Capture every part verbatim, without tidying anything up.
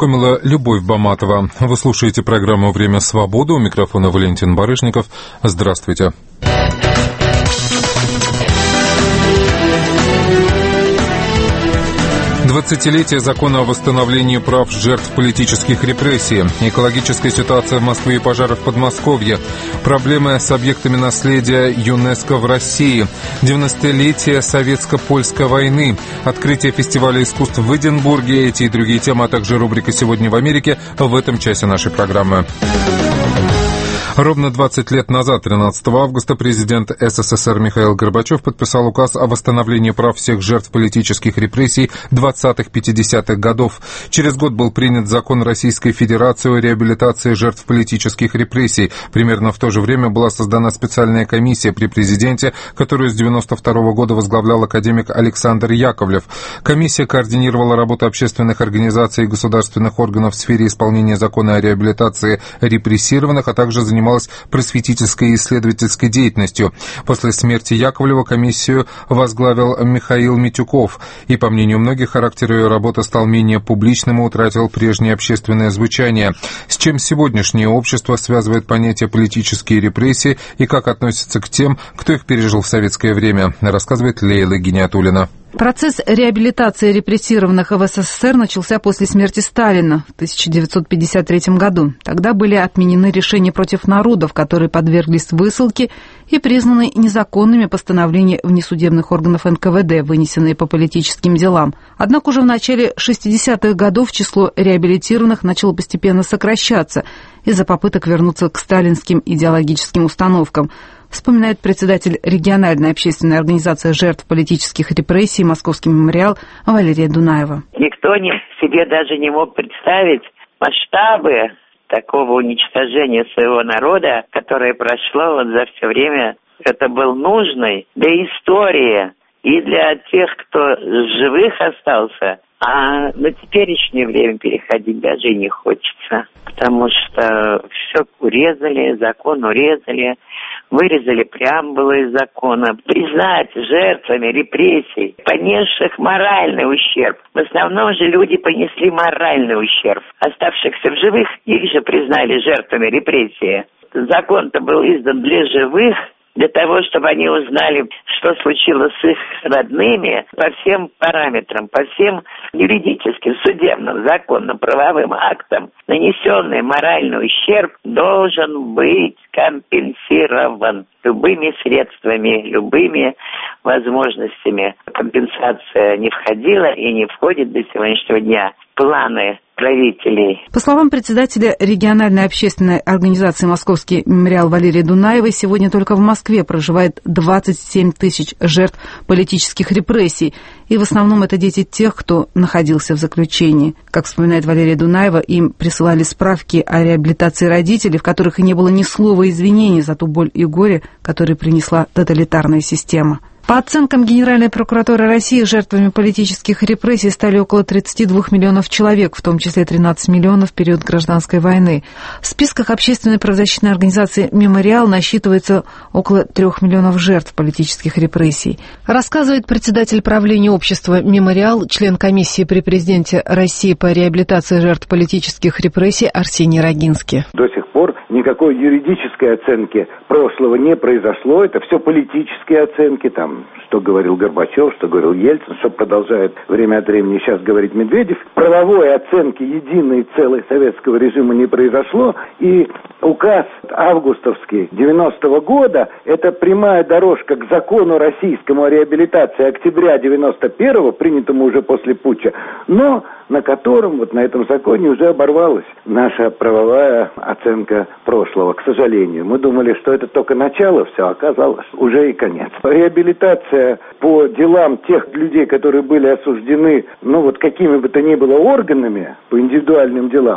познакомила Любовь Баматова. Вы слушаете программу «Время свободы». У микрофона Валентин Барышников. Здравствуйте. Двадцатилетие закона о восстановлении прав жертв политических репрессий, экологическая ситуация в Москве и пожары в Подмосковье, проблемы с объектами наследия ЮНЕСКО в России, девяностолетие советско-польской войны, открытие фестиваля искусств в Эдинбурге, эти и другие темы, а также рубрика «Сегодня в Америке» в этом часе нашей программы. Ровно двадцать лет назад, тринадцатого августа, президент СССР Михаил Горбачев подписал указ о восстановлении прав всех жертв политических репрессий двадцатых-пятидесятых годов. Через год был принят закон Российской Федерации о реабилитации жертв политических репрессий. Примерно в то же время была создана специальная комиссия при президенте, которую с девяносто второго года возглавлял академик Александр Яковлев. Комиссия координировала работу общественных организаций и государственных органов в сфере исполнения закона о реабилитации репрессированных, а также занималась просветительской и исследовательской деятельностью. После смерти Яковлева комиссию возглавил Михаил Митюков, и, по мнению многих, характер ее работы стал менее публичным и утратил прежнее общественное звучание. С чем сегодняшнее общество связывает понятие политические репрессии и как относится к тем, кто их пережил в советское время, рассказывает Лейла Гиниатуллина. Процесс реабилитации репрессированных в СССР начался после смерти Сталина в тысяча девятьсот пятьдесят третьем году. Тогда были отменены решения против народов, которые подверглись высылке, и признаны незаконными постановления внесудебных органов эн ка вэ дэ, вынесенные по политическим делам. Однако уже в начале шестидесятых годов число реабилитированных начало постепенно сокращаться из-за попыток вернуться к сталинским идеологическим установкам, вспоминает председатель региональной общественной организации жертв политических репрессий «Московский мемориал» Валерия Дунаева. Никто не, себе даже не мог представить масштабы такого уничтожения своего народа, которое прошло вот за все время. Это был нужной для истории и для тех, кто живых остался. А на теперешнее время переходить даже не хочется, потому что все урезали, закон урезали, вырезали преамбулы из закона. Признать жертвами репрессий, понесших моральный ущерб. В основном же люди понесли моральный ущерб. Оставшихся в живых, их же признали жертвами репрессии. Закон-то был издан для живых, для того, чтобы они узнали, что случилось с их родными по всем параметрам, по всем юридическим, судебным, законным, правовым актам. Нанесенный моральный ущерб должен быть компенсирован любыми средствами, любыми возможностями. Компенсация не входила и не входит до сегодняшнего дня в планы правителей. По словам председателя региональной общественной организации «Московский мемориал» Валерии Дунаевой, сегодня только в Москве проживает двадцать семь тысяч жертв политических репрессий. И в основном это дети тех, кто находился в заключении. Как вспоминает Валерия Дунаева, им присылали справки о реабилитации родителей, в которых и не было ни слова извинений за ту боль и горе, которые принесла тоталитарная система. По оценкам Генеральной прокуратуры России, жертвами политических репрессий стали около тридцать два миллионов человек, в том числе тринадцать миллионов в период гражданской войны. В списках общественной правозащитной организации «Мемориал» насчитывается около трех миллионов жертв политических репрессий. Рассказывает председатель правления общества «Мемориал», член комиссии при президенте России по реабилитации жертв политических репрессий Арсений Рогинский. До сих пор никакой юридической оценки прошлого не произошло. Это все политические оценки, там, что говорил Горбачев, что говорил Ельцин, что продолжает время от времени сейчас говорить Медведев. Правовой оценки единой целой советского режима не произошло. И указ августовский девяностого года – это прямая дорожка к закону российскому о реабилитации октября девяносто первого, принятому уже после путча, но на котором, вот на этом законе уже оборвалась наша правовая оценка прошлого, к сожалению. Мы думали, что это только начало, все, оказалось уже и конец. Реабилитация по делам тех людей, которые были осуждены, ну вот какими бы то ни было органами, по индивидуальным делам,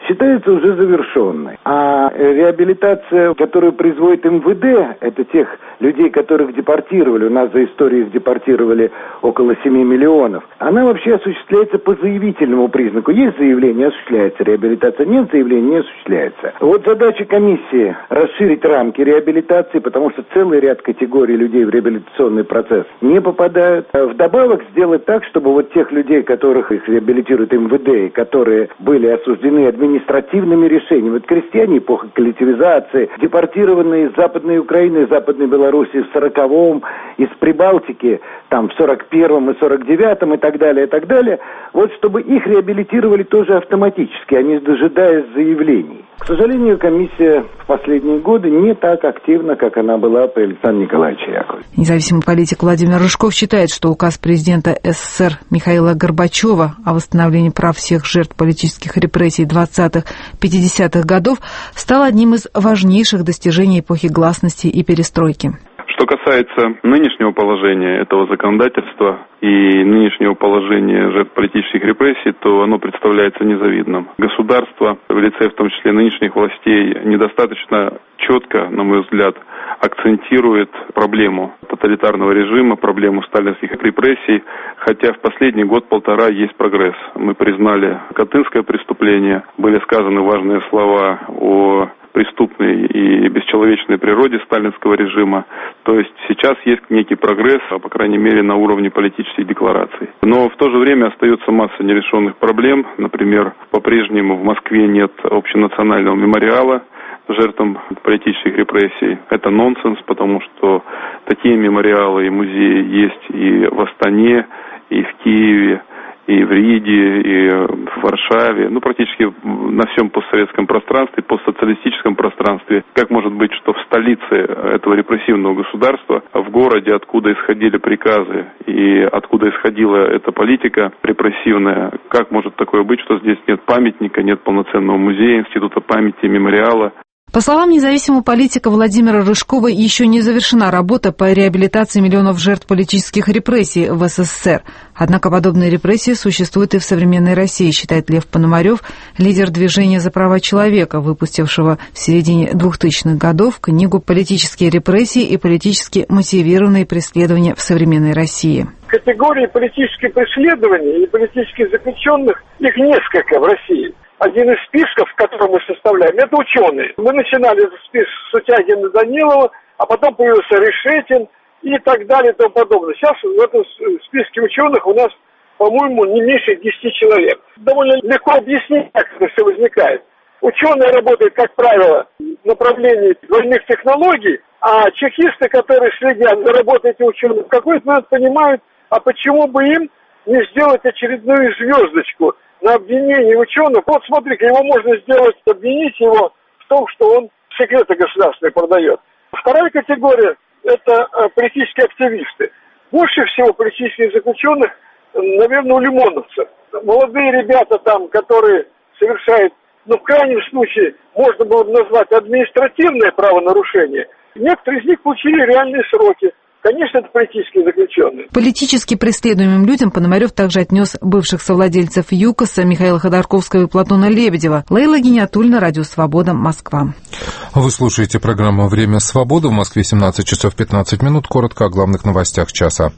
считается уже завершенной. А реабилитация, которую производит эм вэ дэ, это тех людей, которых депортировали, у нас за историю их депортировали около семи миллионов, она вообще осуществляется по заявительному признаку. Есть заявление, осуществляется реабилитация, нет заявления, не осуществляется. Вот задача комиссии расширить рамки реабилитации, потому что целый ряд категорий людей в реабилитационный процесс не попадают. Вдобавок сделать так, чтобы вот тех людей, которых их реабилитирует эм вэ дэ, которые были осуждены административными решениями, вот крестьяне эпохи коллективизации, депортированные из Западной Украины, из Западной Белоруссии в сороковом, из Прибалтики, там в сорок первом и сорок девятом и так далее, и так далее, вот чтобы их реабилитировали тоже автоматически, а не дожидаясь заявлений. К сожалению, комиссия в последние годы не так активна, как она была при Александре Николаевиче Яковлевиче. Независимый политик Владимир Рыжков считает, что указ президента эс эс эс эр Михаила Горбачева о восстановлении прав всех жертв политических репрессий двадцатых-пятидесятых годов стал одним из важнейших достижений эпохи гласности и перестройки. Что касается нынешнего положения этого законодательства и нынешнего положения жертв политических репрессий, то оно представляется незавидным. Государство, в лице в том числе нынешних властей, недостаточно четко, на мой взгляд, акцентирует проблему тоталитарного режима, проблему сталинских репрессий, хотя в последний год-полтора есть прогресс. Мы признали Катынское преступление, были сказаны важные слова о преступной и бесчеловечной природе сталинского режима. То есть сейчас есть некий прогресс, а по крайней мере на уровне политических деклараций. Но в то же время остается масса нерешенных проблем. Например, по-прежнему в Москве нет общенационального мемориала жертвам политических репрессий. Это нонсенс, потому что такие мемориалы и музеи есть и в Астане, и в Киеве, и в Риге, и в Варшаве, ну, практически на всем постсоветском пространстве, постсоциалистическом пространстве. Как может быть, что в столице этого репрессивного государства, в городе, откуда исходили приказы и откуда исходила эта политика репрессивная, как может такое быть, что здесь нет памятника, нет полноценного музея, института памяти, мемориала? По словам независимого политика Владимира Рыжкова, еще не завершена работа по реабилитации миллионов жертв политических репрессий в эс эс эс эр. Однако подобные репрессии существуют и в современной России, считает Лев Пономарев, лидер движения за права человека, выпустившего в середине двухтысячных годов книгу «Политические репрессии и политически мотивированные преследования в современной России». Категории политических преследований и политических заключенных, их несколько в России. Один из списков, который мы составляем, это ученые. Мы начинали этот список с Сутягина, Данилова, а потом появился Решетин и так далее и тому подобное. Сейчас в этом списке ученых у нас, по-моему, не меньше десяти человек. Довольно легко объяснить, как это все возникает. Ученые работают, как правило, в направлении двойных технологий, а чекисты, которые следят за работой этих ученых, в какой-то момент понимают, а почему бы им не сделать очередную звездочку на обвинение ученых. Вот смотри-ка, его можно сделать, обвинить его в том, что он секреты государственные продает. Вторая категория – это политические активисты. Больше всего политических заключенных, наверное, у лимоновцев. Молодые ребята там, которые совершают, ну, в крайнем случае, можно было бы назвать административное правонарушение. Некоторые из них получили реальные сроки. Конечно, это политические заключенные. Политически преследуемым людям Пономарев также отнес бывших совладельцев ЮКОСа Михаила Ходорковского и Платона Лебедева. Лейла Гиниатульна, Радио Свобода, Москва. Вы слушаете программу «Время свободы». В Москве семнадцать часов пятнадцать минут. Коротко о главных новостях часа.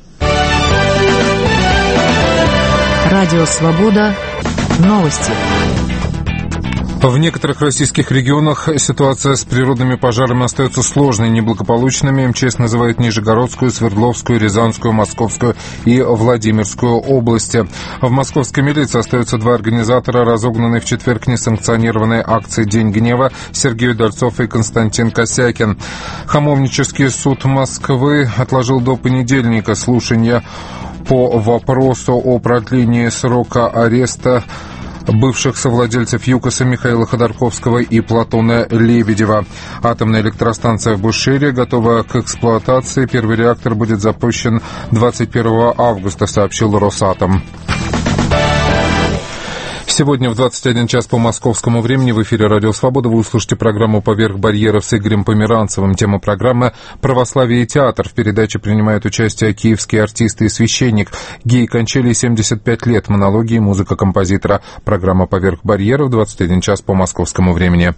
Радио Свобода. Новости. В некоторых российских регионах ситуация с природными пожарами остается сложной и неблагополучными. эм че эс называет Нижегородскую, Свердловскую, Рязанскую, Московскую и Владимирскую области. В московской милиции остаются два организатора разогнанной в четверг несанкционированной акции «День гнева» Сергей Удальцов и Константин Косякин. Хамовнический суд Москвы отложил до понедельника слушания по вопросу о продлении срока ареста бывших совладельцев ЮКОСа Михаила Ходорковского и Платона Лебедева. Атомная электростанция в Бушире готова к эксплуатации. Первый реактор будет запущен двадцать первого августа, сообщил Росатом. Сегодня в двадцать один час по московскому времени в эфире «Радио Свобода» вы услышите программу «Поверх барьеров» с Игорем Померанцевым. Тема программы «Православие и театр». В передаче принимают участие киевские артисты и священник. Геи Кончелий, семьдесят пять лет, монологи и музыка композитора. Программа «Поверх барьеров», двадцать один час по московскому времени.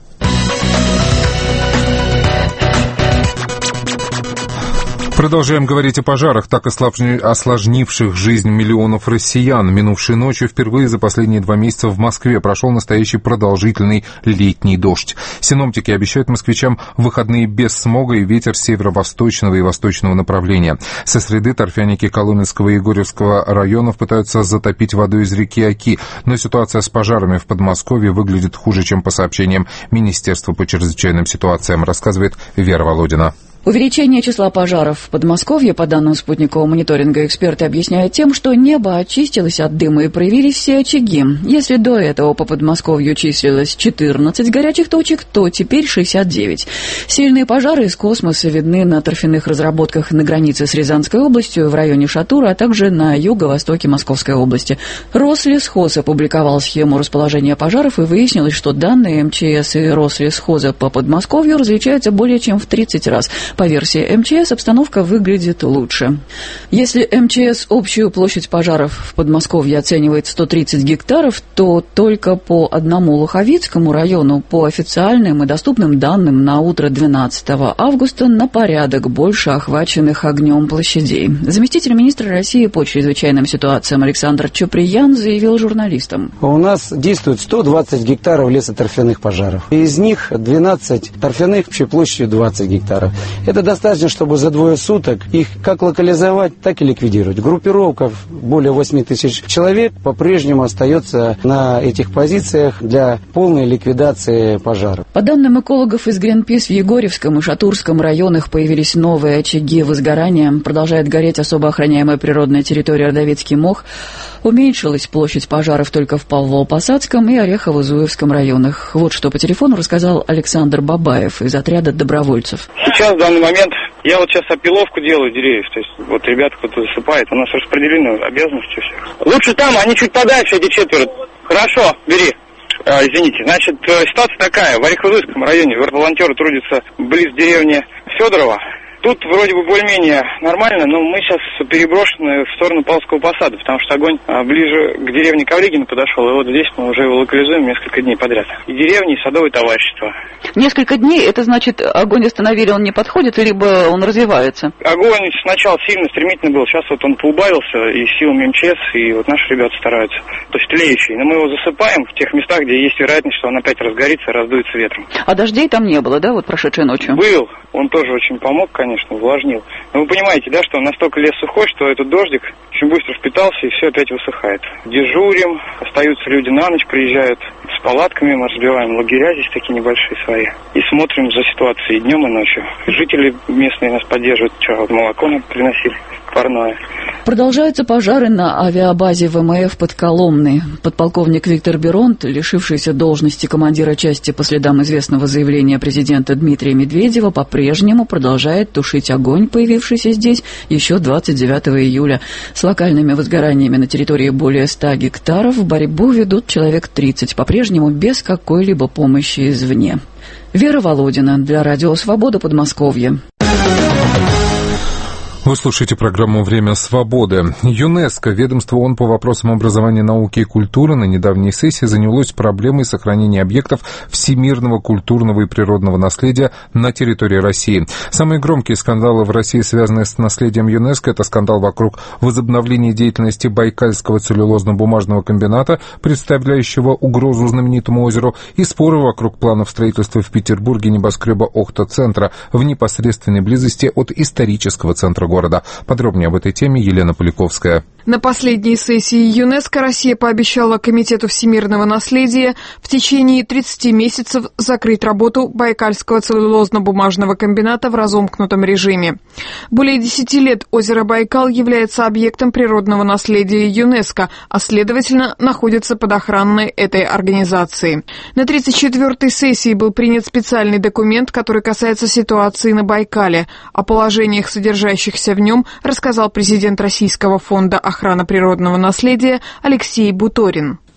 Продолжаем говорить о пожарах, так осложнивших жизнь миллионов россиян. Минувшей ночью впервые за последние два месяца в Москве прошел настоящий продолжительный летний дождь. Синоптики обещают москвичам выходные без смога и ветер северо-восточного и восточного направления. Со среды торфяники Коломенского и Егорьевского районов пытаются затопить водой из реки Оки, но ситуация с пожарами в Подмосковье выглядит хуже, чем по сообщениям Министерства по чрезвычайным ситуациям, рассказывает Вера Володина. Увеличение числа пожаров в Подмосковье, по данным спутникового мониторинга, эксперты объясняют тем, что небо очистилось от дыма и проявились все очаги. Если до этого по Подмосковью числилось четырнадцать горячих точек, то теперь шестьдесят девять. Сильные пожары из космоса видны на торфяных разработках на границе с Рязанской областью, в районе Шатура, а также на юго-востоке Московской области. Рослесхоз опубликовал схему расположения пожаров, и выяснилось, что данные МЧС и Рослесхоза по Подмосковью различаются более чем в тридцать раз. По версии МЧС, обстановка выглядит лучше. Если МЧС общую площадь пожаров в Подмосковье оценивает сто тридцать гектаров, то только по одному Луховицкому району, по официальным и доступным данным на утро двенадцатого августа, на порядок больше охваченных огнем площадей. Заместитель министра России по чрезвычайным ситуациям Александр Чуприян заявил журналистам. У нас действует сто двадцать гектаров лесоторфяных пожаров. Из них двенадцать торфяных общей площадью двадцать гектаров. Это достаточно, чтобы за двое суток их как локализовать, так и ликвидировать. Группировка более восемь тысяч человек по-прежнему остается на этих позициях для полной ликвидации пожаров. По данным экологов из Гринпис, в Егорьевском и Шатурском районах появились новые очаги возгорания. Продолжает гореть особо охраняемая природная территория Ордовецкий мох. Уменьшилась площадь пожаров только в Павлово-Посадском и Орехово-Зуевском районах. Вот что по телефону рассказал Александр Бабаев из отряда добровольцев. Сейчас, в данный момент, я вот сейчас опиловку делаю деревьев, то есть вот ребята кто-то засыпает, у нас распределены обязанности у всех. Лучше там, они чуть подальше, эти четверо. Хорошо, бери. А, извините, значит, ситуация такая, в Орехово-Зуевском районе волонтеры трудятся близ деревни Федорова. Тут вроде бы более-менее нормально, но мы сейчас переброшены в сторону Павловского посада, потому что огонь ближе к деревне Ковригина подошел, и вот здесь мы уже его локализуем несколько дней подряд. И деревни, и садовое товарищество. Несколько дней, это значит, огонь остановили, он не подходит, либо он развивается? Огонь сначала сильно, стремительно был, сейчас вот он поубавился, и силами МЧС, и вот наши ребята стараются. То есть тлеющий, но мы его засыпаем в тех местах, где есть вероятность, что он опять разгорится и раздуется ветром. А дождей там не было, да, вот прошедшей ночью? Был, он тоже очень помог, конечно. Конечно, увлажнил. Но вы понимаете, да, что настолько лес сухой, что этот дождик очень быстро впитался, и все опять высыхает. Дежурим, остаются люди на ночь, приезжают с палатками, мы разбиваем лагеря здесь такие небольшие свои. И смотрим за ситуацией днем и ночью. Жители местные нас поддерживают, что, молоко нам приносили, парное. Продолжаются пожары на авиабазе ВМФ под Коломной. Подполковник Виктор Беронт, лишившийся должности командира части по следам известного заявления президента Дмитрия Медведева, по-прежнему продолжает тушить огонь, появившийся здесь еще двадцать девятого июля. С локальными возгораниями на территории более ста гектаров борьбу ведут человек тридцать, по-прежнему без какой-либо помощи извне. Вера Володина для Радио Свобода, Подмосковье. Вы слушаете программу «Время свободы». ЮНЕСКО, ведомство ООН по вопросам образования, науки и культуры, на недавней сессии занялось проблемой сохранения объектов всемирного культурного и природного наследия на территории России. Самые громкие скандалы в России, связанные с наследием ЮНЕСКО, это скандал вокруг возобновления деятельности Байкальского целлюлозно-бумажного комбината, представляющего угрозу знаменитому озеру, и споры вокруг планов строительства в Петербурге небоскреба Охта-центра в непосредственной близости от исторического центра города. Подробнее об этой теме Елена Поляковская. На последней сессии ЮНЕСКО Россия пообещала Комитету всемирного наследия в течение тридцати месяцев закрыть работу Байкальского целлюлозно-бумажного комбината в разомкнутом режиме. Более десяти лет озеро Байкал является объектом природного наследия ЮНЕСКО, а следовательно находится под охраной этой организации. На тридцать четвёртой сессии был принят специальный документ, который касается ситуации на Байкале. О положениях, содержащихся в нем, рассказал президент Российского фонда охраны природного наследия Алексей Буторин.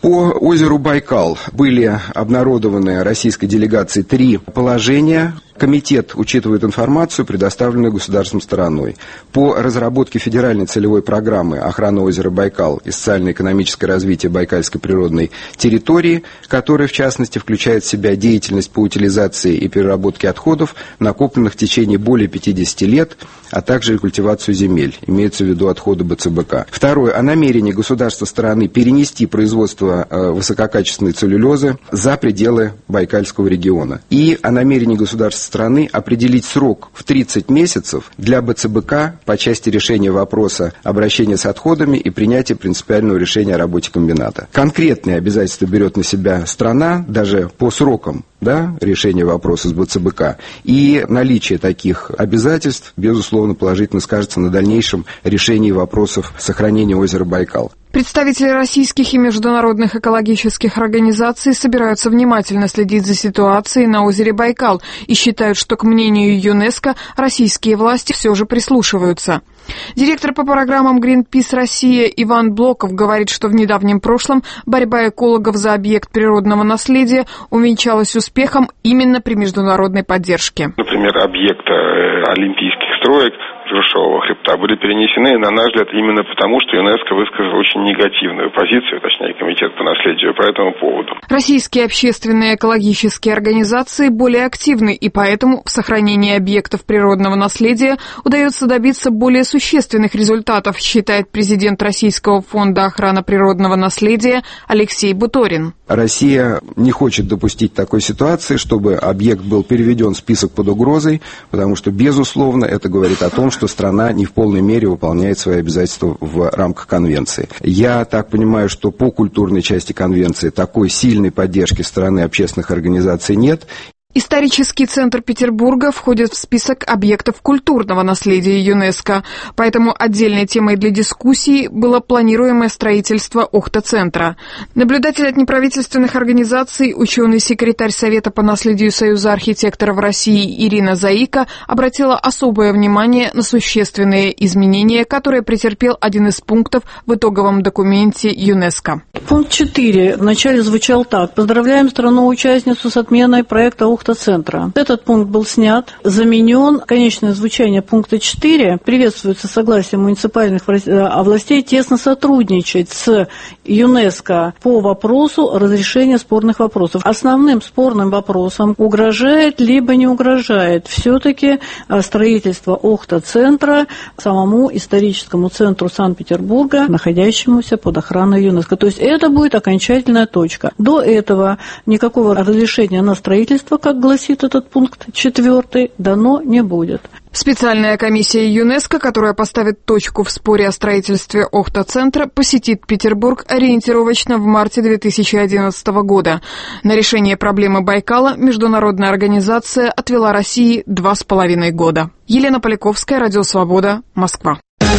По озеру Байкал были обнародованы российской делегацией три положения. Комитет учитывает информацию, предоставленную государственной стороной. По разработке федеральной целевой программы охраны озера Байкал и социально-экономическое развитие Байкальской природной территории, которая, в частности, включает в себя деятельность по утилизации и переработке отходов, накопленных в течение более пятидесяти лет, а также рекультивацию земель, имеется в виду отходы бэ цэ бэ ка. Второе. О намерении государства стороны перенести производство э, высококачественной целлюлозы за пределы Байкальского региона. И о намерении государства страны определить срок в тридцать месяцев для бэ цэ бэ ка по части решения вопроса обращения с отходами и принятия принципиального решения о работе комбината. Конкретные обязательства берет на себя страна, даже по срокам, да, решения вопроса с бэ цэ бэ ка. И наличие таких обязательств, безусловно, положительно скажется на дальнейшем решении вопросов сохранения озера Байкал. Представители российских и международных экологических организаций собираются внимательно следить за ситуацией на озере Байкал и считают, что к мнению ЮНЕСКО российские власти все же прислушиваются. Директор по программам Greenpeace Россия Иван Блоков говорит, что в недавнем прошлом борьба экологов за объект природного наследия увенчалась успехом именно при международной поддержке. Например, объекты олимпийских строек Вершового хребта были перенесены, на наш взгляд, именно потому, что ЮНЕСКО высказал очень негативную позицию, точнее, Комитет по наследию по этому поводу. Российские общественные экологические организации более активны, и поэтому в сохранении объектов природного наследия удается добиться более существенных результатов, считает президент Российского фонда охраны природного наследия Алексей Буторин. Россия не хочет допустить такой ситуации, чтобы объект был переведен в список под угрозой, потому что, безусловно, это говорит о том, что страна не в полной мере выполняет свои обязательства в рамках конвенции. Я так понимаю, что по культурной части конвенции такой сильной поддержки стороны общественных организаций нет. Исторический центр Петербурга входит в список объектов культурного наследия ЮНЕСКО, поэтому отдельной темой для дискуссии было планируемое строительство Охта-центра. Наблюдатель от неправительственных организаций, ученый-секретарь Совета по наследию Союза архитекторов России Ирина Заика обратила особое внимание на существенные изменения, которые претерпел один из пунктов в итоговом документе ЮНЕСКО. Пункт четыре вначале звучал так. Поздравляем страну-участницу с отменой проекта Охта-центра. Этот пункт был снят, заменен. Конечное звучание пункта четыре. Приветствуется согласие муниципальных властей тесно сотрудничать с ЮНЕСКО по вопросу разрешения спорных вопросов. Основным спорным вопросом угрожает либо не угрожает все-таки строительство Охта-центра самому историческому центру Санкт-Петербурга, находящемуся под охраной ЮНЕСКО. То есть это будет окончательная точка. До этого никакого разрешения на строительство, как гласит этот пункт четвертый, дано не будет. Специальная комиссия ЮНЕСКО, которая поставит точку в споре о строительстве Охта-центра, посетит Петербург ориентировочно в марте две тысячи одиннадцатого года. На решение проблемы Байкала международная организация отвела России два с половиной года. Елена Поляковская, Радио Свобода, Москва.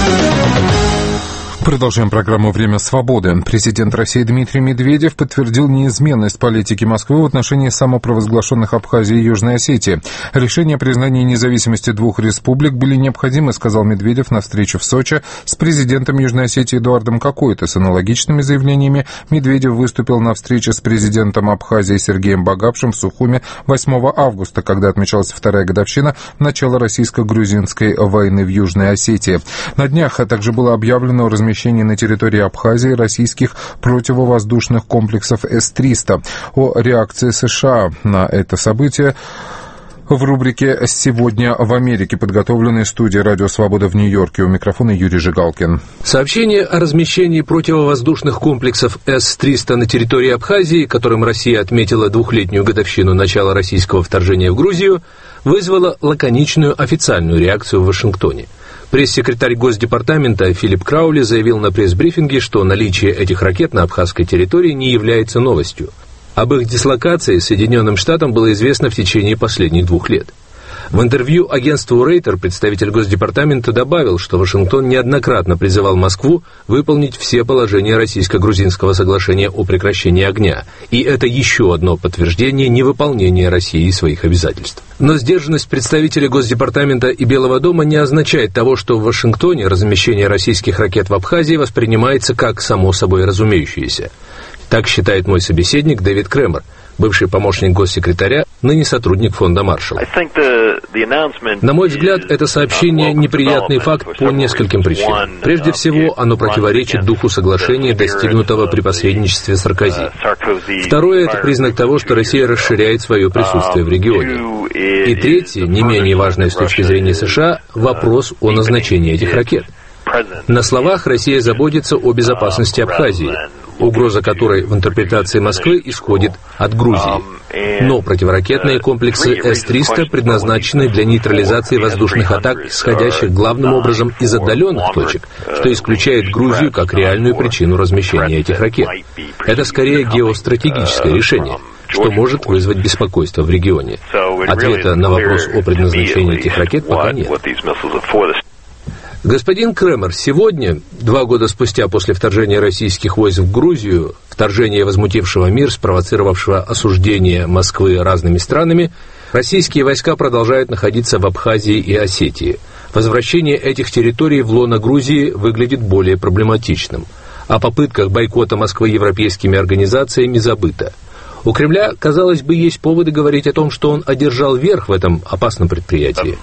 Продолжаем программу «Время свободы». Президент России Дмитрий Медведев подтвердил неизменность политики Москвы в отношении самопровозглашенных Абхазии и Южной Осетии. Решение о признании независимости двух республик были необходимы, сказал Медведев на встрече в Сочи с президентом Южной Осетии Эдуардом Кокойто. С аналогичными заявлениями Медведев выступил на встрече с президентом Абхазии Сергеем Багапшем в Сухуме восьмого августа, когда отмечалась вторая годовщина начала российско-грузинской войны в Южной Осетии. На днях также было объявлено о размещении на территории Абхазии российских противовоздушных комплексов эс триста. О реакции США на это событие в рубрике «Сегодня в Америке», подготовленной студией «Радио Свобода» в Нью-Йорке. У микрофона Юрий Жигалкин. Сообщение о размещении противовоздушных комплексов эс триста на территории Абхазии, которым Россия отметила двухлетнюю годовщину начала российского вторжения в Грузию, вызвало лаконичную официальную реакцию в Вашингтоне. Пресс-секретарь Госдепартамента Филипп Краули заявил на пресс-брифинге, что наличие этих ракет на абхазской территории не является новостью. Об их дислокации Соединенным Штатам было известно в течение последних двух лет. В интервью агентству Рейтер представитель Госдепартамента добавил, что Вашингтон неоднократно призывал Москву выполнить все положения российско-грузинского соглашения о прекращении огня, и это еще одно подтверждение невыполнения Россией своих обязательств. Но сдержанность представителей Госдепартамента и Белого дома не означает того, что в Вашингтоне размещение российских ракет в Абхазии воспринимается как само собой разумеющееся. Так считает мой собеседник Дэвид Кремер, бывший помощник госсекретаря, ныне сотрудник фонда Маршалла. На мой взгляд, это сообщение неприятный факт по нескольким причинам. Прежде всего, оно противоречит духу соглашения, достигнутого при посредничестве Саркози. Второе, это признак того, что Россия расширяет свое присутствие в регионе. И третье, не менее важное с точки зрения США, вопрос о назначении этих ракет. На словах Россия заботится о безопасности Абхазии, угроза которой в интерпретации Москвы исходит от Грузии. Но противоракетные комплексы эс триста предназначены для нейтрализации воздушных атак, исходящих главным образом из отдаленных точек, что исключает Грузию как реальную причину размещения этих ракет. Это скорее геостратегическое решение, что может вызвать беспокойство в регионе. Ответа на вопрос о предназначении этих ракет пока нет. Господин Кремер, сегодня, два года спустя после вторжения российских войск в Грузию, вторжения, возмутившего мир, спровоцировавшего осуждение Москвы разными странами, российские войска продолжают находиться в Абхазии и Осетии. Возвращение этих территорий в лоно Грузии выглядит более проблематичным. О попытках бойкота Москвы европейскими организациями забыто. У Кремля, казалось бы, есть поводы говорить о том, что он одержал верх в этом опасном предприятии.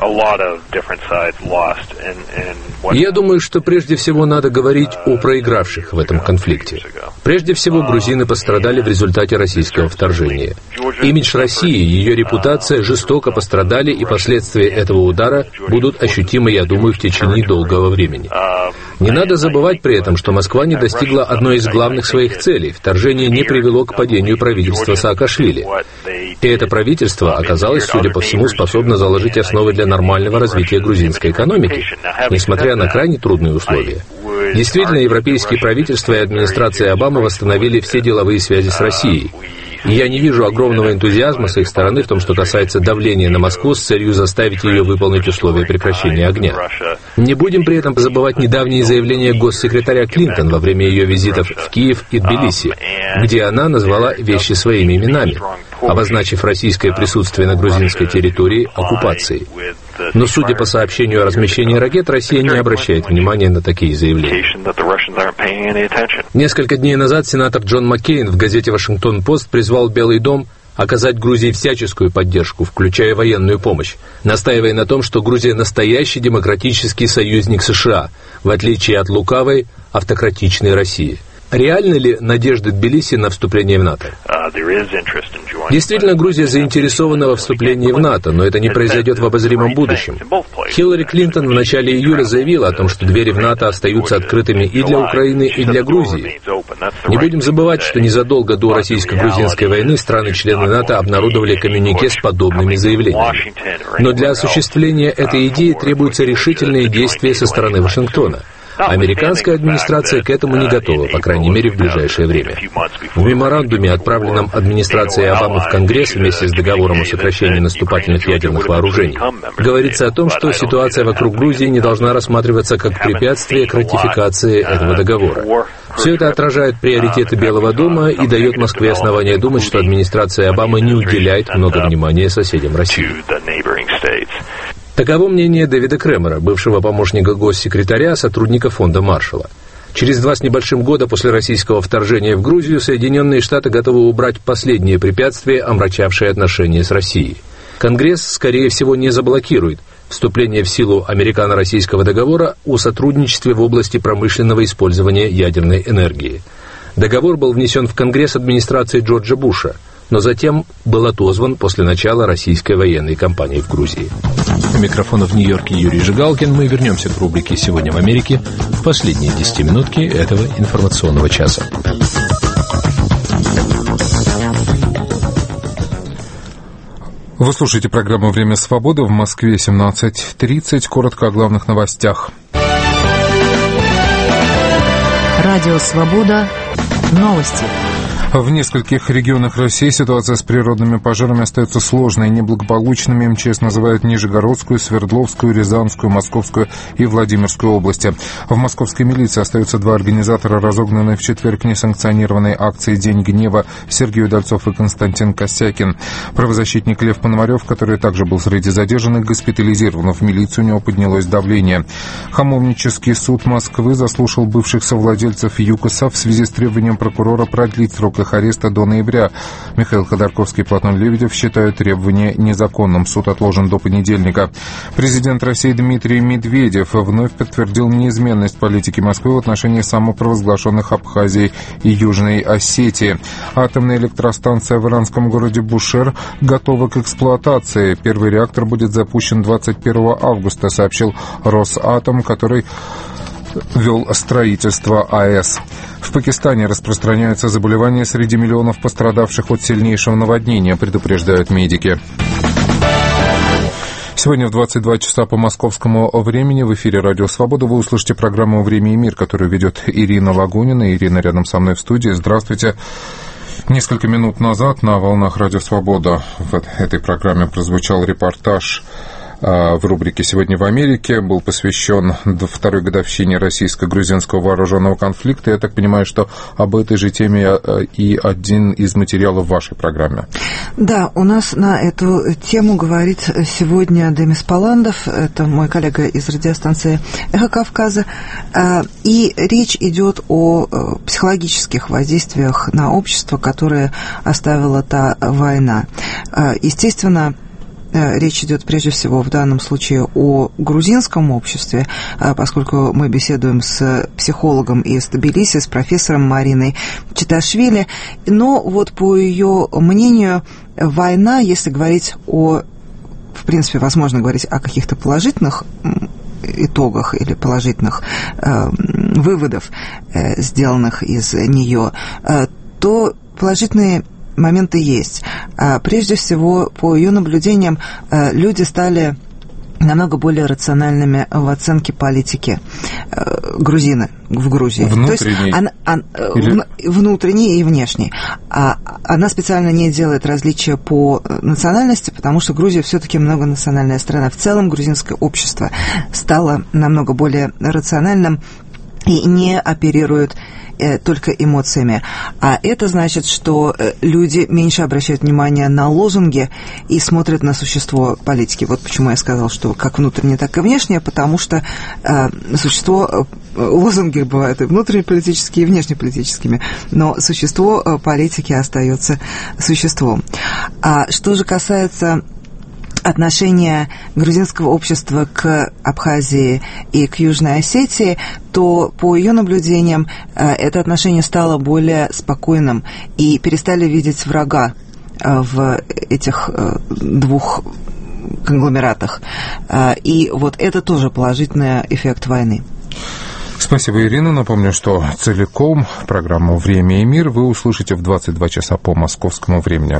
Я думаю, что прежде всего надо говорить о проигравших в этом конфликте. Прежде всего, грузины пострадали в результате российского вторжения. Имидж России, ее репутация жестоко пострадали, и последствия этого удара будут ощутимы, я думаю, в течение долгого времени. Не надо забывать при этом, что Москва не достигла одной из главных своих целей. Вторжение не привело к падению правительства. правительство Саакашвили. И это правительство оказалось, судя по всему, способно заложить основы для нормального развития грузинской экономики, несмотря на крайне трудные условия. Действительно, европейские правительства и администрация Обамы восстановили все деловые связи с Россией. И я не вижу огромного энтузиазма с их стороны в том, что касается давления на Москву с целью заставить ее выполнить условия прекращения огня. Не будем при этом забывать недавние заявления госсекретаря Клинтон во время ее визитов в Киев и Тбилиси, где она назвала вещи своими именами, обозначив российское присутствие на грузинской территории оккупацией. Но, судя по сообщению о размещении ракет, Россия не обращает внимания на такие заявления. Несколько дней назад сенатор Джон Маккейн в газете «Вашингтон-Пост» призвал Белый дом оказать Грузии всяческую поддержку, включая военную помощь, настаивая на том, что Грузия настоящий демократический союзник США, в отличие от лукавой, автократичной России. Реальны ли надежды Тбилиси на вступление в НАТО? Действительно, Грузия заинтересована во вступлении в НАТО, но это не произойдет в обозримом будущем. Хиллари Клинтон в начале июля заявила о том, что двери в НАТО остаются открытыми и для Украины, и для Грузии. Не будем забывать, что незадолго до российско-грузинской войны страны-члены НАТО обнародовали коммюнике с подобными заявлениями. Но для осуществления этой идеи требуются решительные действия со стороны Вашингтона. Американская администрация к этому не готова, по крайней мере, в ближайшее время. В меморандуме, отправленном администрацией Обамы в Конгресс вместе с договором о сокращении наступательных ядерных вооружений, говорится о том, что ситуация вокруг Грузии не должна рассматриваться как препятствие к ратификации этого договора. Все это отражает приоритеты Белого дома и дает Москве основания думать, что администрация Обамы не уделяет много внимания соседям России. Таково мнение Дэвида Кремера, бывшего помощника госсекретаря, сотрудника фонда Маршалла. Через два с небольшим года после российского вторжения в Грузию Соединенные Штаты готовы убрать последние препятствия, омрачавшие отношения с Россией. Конгресс, скорее всего, не заблокирует вступление в силу американо-российского договора о сотрудничестве в области промышленного использования ядерной энергии. Договор был внесен в Конгресс администрации Джорджа Буша, но затем был отозван после начала российской военной кампании в Грузии. У микрофона в Нью-Йорке Юрий Жигалкин. Мы вернемся к рубрике «Сегодня в Америке» в последние десятиминутки этого информационного часа. Вы слушаете программу «Время свободы». В Москве семнадцать тридцать. Коротко о главных новостях. Радио «Свобода». Новости. В нескольких регионах России ситуация с природными пожарами остается сложной и неблагополучными. МЧС называют Нижегородскую, Свердловскую, Рязанскую, Московскую и Владимирскую области. В московской милиции остаются два организатора разогнанной в четверг несанкционированной акции «День гнева» Сергей Удальцов и Константин Косякин. Правозащитник Лев Пономарев, который также был среди задержанных, госпитализирован. В милицию у него поднялось давление. Хамовнический суд Москвы заслушал бывших совладельцев ЮКОСа в связи с требованием прокурора продлить срок их ареста до ноября. Михаил Ходорковский и Платон Лебедев считают требование незаконным. Суд отложен до понедельника. Президент России Дмитрий Медведев вновь подтвердил неизменность политики Москвы в отношении самопровозглашенных Абхазии и Южной Осетии. Атомная электростанция в иранском городе Бушер готова к эксплуатации. Первый реактор будет запущен двадцать первого августа, сообщил Росатом, который вел строительство АЭС. В Пакистане распространяются заболевания среди миллионов пострадавших от сильнейшего наводнения, предупреждают медики. Сегодня в двадцать два часа по московскому времени в эфире «Радио Свобода» вы услышите программу «Время и мир», которую ведет Ирина Лагунина. Ирина рядом со мной в студии. Здравствуйте. Несколько минут назад на волнах «Радио Свобода» в этой программе прозвучал репортаж в рубрике «Сегодня в Америке», был посвящен второй годовщине российско-грузинского вооруженного конфликта. Я так понимаю, что об этой же теме и один из материалов в вашей программе. Да, у нас на эту тему говорит сегодня Демис Паландов, это мой коллега из радиостанции «Эхо Кавказа», и речь идет о психологических воздействиях на общество, которое оставила та война. Естественно, речь идет прежде всего в данном случае о грузинском обществе, поскольку мы беседуем с психологом из Тбилиси, с профессором Мариной Читашвили. Но вот по ее мнению, война, если говорить о, в принципе, возможно говорить о каких-то положительных итогах или положительных э, выводов, э, сделанных из нее, э, то положительные моменты есть. Прежде всего, по ее наблюдениям, люди стали намного более рациональными в оценке политики грузины в Грузии. Внутренней? То есть она, она, Или... Внутренней и внешней. А она специально не делает различия по национальности, потому что Грузия все-таки многонациональная страна. В целом грузинское общество стало намного более рациональным и не оперирует только эмоциями. А это значит, что люди меньше обращают внимание на лозунги и смотрят на существо политики. Вот почему я сказал, что как внутреннее, так и внешнее, потому что э, существо, лозунги бывают и внутреннеполитические, и внешнеполитическими, но существо политики остается существом. А что же касается отношение грузинского общества к Абхазии и к Южной Осетии, то по ее наблюдениям это отношение стало более спокойным и перестали видеть врага в этих двух конгломератах. И вот это тоже положительный эффект войны. Спасибо, Ирина. Напомню, что целиком программу «Время и мир» вы услышите в двадцать два часа по московскому времени.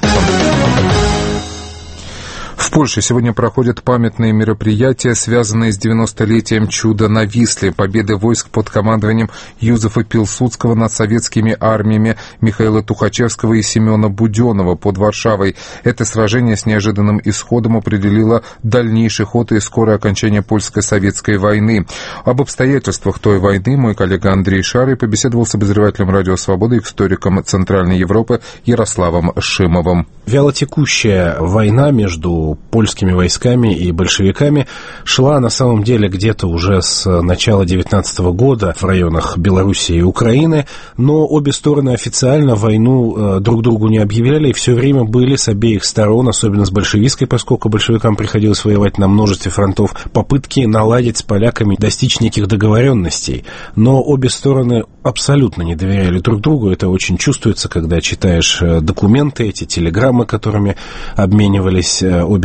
В Польше сегодня проходят памятные мероприятия, связанные с девяностолетием чуда на Висле, победы войск под командованием Юзефа Пилсудского над советскими армиями Михаила Тухачевского и Семена Буденова под Варшавой. Это сражение с неожиданным исходом определило дальнейший ход и скорое окончание польско-советской войны. Об обстоятельствах той войны мой коллега Андрей Шарый побеседовал с обозревателем «Радио Свобода» и историком Центральной Европы Ярославом Шимовым. Вялотекущая война между польскими войсками и большевиками шла на самом деле где-то уже с начала девятнадцатого года в районах Белоруссии и Украины, но обе стороны официально войну друг другу не объявляли и все время были с обеих сторон, особенно с большевистской, поскольку большевикам приходилось воевать на множестве фронтов, попытки наладить с поляками, достичь неких договоренностей. Но обе стороны абсолютно не доверяли друг другу, это очень чувствуется, когда читаешь документы, эти телеграммы, которыми обменивались обе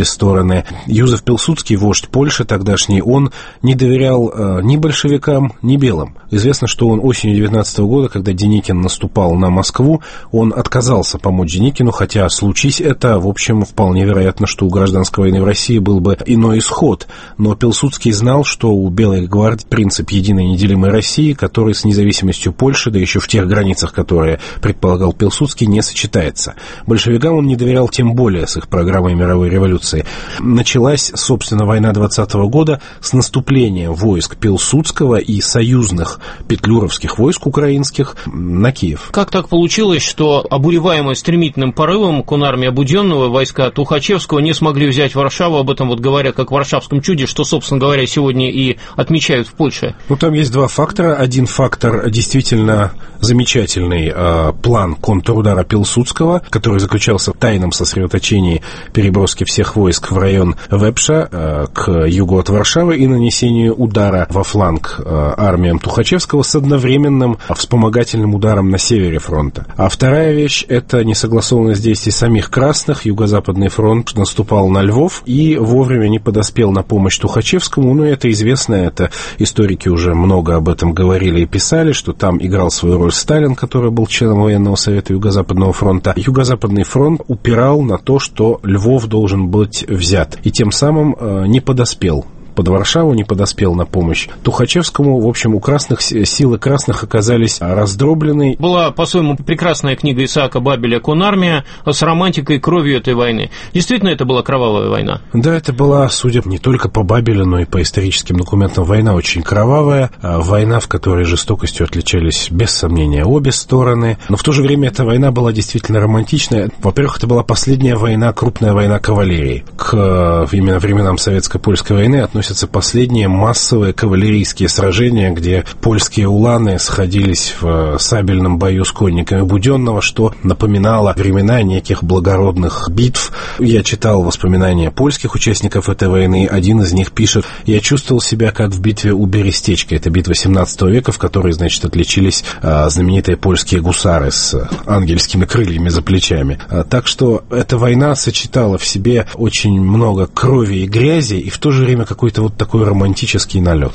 обе стороны. Юзеф Пилсудский, вождь Польши тогдашний, он не доверял э, ни большевикам, ни белым. Известно, что он осенью девятнадцатого года, когда Деникин наступал на Москву, он отказался помочь Деникину, хотя случись это, в общем, вполне вероятно, что у гражданской войны в России был бы иной исход. Но Пилсудский знал, что у Белой гвардии принцип единой неделимой России, который с независимостью Польши, да еще в тех границах, которые предполагал Пилсудский, не сочетается. Большевикам он не доверял тем более с их программой мировой революции. Началась, собственно, война двадцатого года с наступления войск Пилсудского и союзных петлюровских войск украинских на Киев. Как так получилось, что, обуреваемые стремительным порывом, конармия Буденного, войска Тухачевского не смогли взять Варшаву? Об этом вот говорят как о варшавском чуде, что, собственно говоря, сегодня и отмечают в Польше. Ну, там есть два фактора. Один фактор действительно замечательный э, план контрудара Пилсудского, который заключался в тайном сосредоточении переброски всех войск в район Вепша э, к югу от Варшавы и нанесению удара во фланг э, армиям Тухачевского с одновременным вспомогательным ударом на севере фронта. А вторая вещь — это несогласованность действий самих красных. Юго-Западный фронт наступал на Львов и вовремя не подоспел на помощь Тухачевскому. Ну, это известно, это историки уже много об этом говорили и писали, что там играл свою роль Сталин, который был членом военного совета Юго-Западного фронта. Юго-Западный фронт упирал на то, что Львов должен быть взят, и тем самым э, не подоспел под Варшаву, не подоспел на помощь Тухачевскому. В общем, у красных силы красных оказались раздроблены. Была, по-своему, прекрасная книга Исаака Бабеля «Конармия» с романтикой и кровью этой войны. Действительно, это была кровавая война? Да, это была, судя не только по Бабелю, но и по историческим документам, война очень кровавая. Война, в которой жестокостью отличались, без сомнения, обе стороны. Но в то же время эта война была действительно романтичная. Во-первых, это была последняя война, крупная война кавалерии. К именно временам Советско-Польской войны относятся последние массовые кавалерийские сражения, где польские уланы сходились в сабельном бою с конниками Буденного, что напоминало времена неких благородных битв. Я читал воспоминания польских участников этой войны. Один из них пишет: «Я чувствовал себя как в битве у Берестечка». Это битва семнадцатого века, в которой, значит, отличились а, знаменитые польские гусары с ангельскими крыльями за плечами. А, так что эта война сочетала в себе очень много крови и грязи, и в то же время какой-то вот такой романтический налет.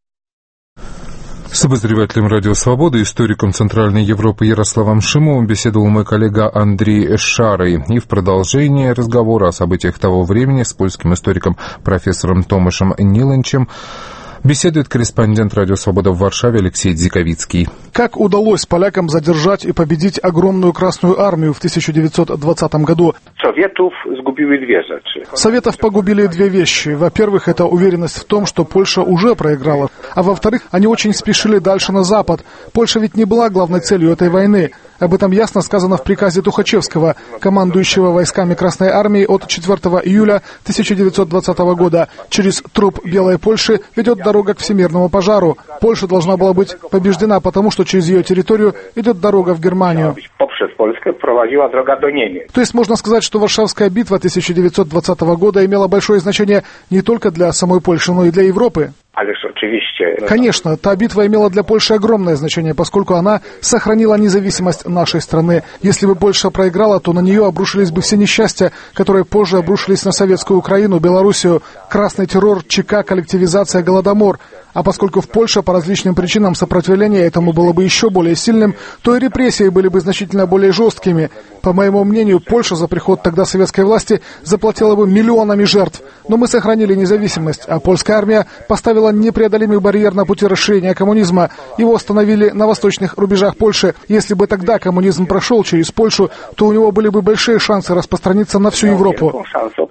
С обозревателем «Радио Свобода», историком Центральной Европы Ярославом Шимовым беседовал мой коллега Андрей Шарый. И в продолжение разговора о событиях того времени с польским историком профессором Томашем Ниленчем беседует корреспондент «Радио Свобода» в Варшаве Алексей Дзиковицкий. Как удалось полякам задержать и победить огромную Красную армию в тысяча девятьсот двадцатом году? Советов сгубили две вещи. Советов погубили две вещи. Во-первых, это уверенность в том, что Польша уже проиграла. А во-вторых, они очень спешили дальше на запад. Польша ведь не была главной целью этой войны. Об этом ясно сказано в приказе Тухачевского, командующего войсками Красной армии от четвёртого июля тысяча девятьсот двадцатого года. Через труп Белой Польши ведет дорога к всемирному пожару. Польша должна была быть побеждена, потому что через ее территорию идет дорога в Германию. То есть можно сказать, что Варшавская битва тысяча девятьсот двадцатого года имела большое значение не только для самой Польши, но и для Европы. Конечно, та битва имела для Польши огромное значение, поскольку она сохранила независимость нашей страны. Если бы Польша проиграла, то на нее обрушились бы все несчастья, которые позже обрушились на Советскую Украину, Белоруссию, красный террор, ЧК, коллективизация, голодомор. А поскольку в Польше по различным причинам сопротивление этому было бы еще более сильным, то и репрессии были бы значительно более жесткими. По моему мнению, Польша за приход тогда советской власти заплатила бы миллионами жертв. Но мы сохранили независимость, а польская армия поставила непреодолимый барьер на пути расширения коммунизма. Его остановили на восточных рубежах Польши. Если бы тогда коммунизм прошел через Польшу, то у него были бы большие шансы распространиться на всю Европу.